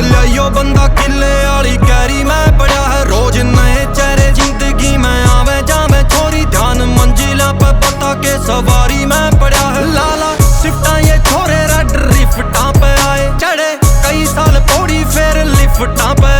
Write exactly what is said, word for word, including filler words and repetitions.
लियाइयो बंदा किले वाली कैरी मैं पढ़ा है। रोज नए चेहरे जिंदगी में आवे जावे छोरी, ध्यान मंजिला पे पता के सवारी मैं पढ़ा है। लाला शिफ्टा ये छोरे रेड लिफ्टा पे आए, चढ़े कई साल पौड़ी फिर लिफ्टा पे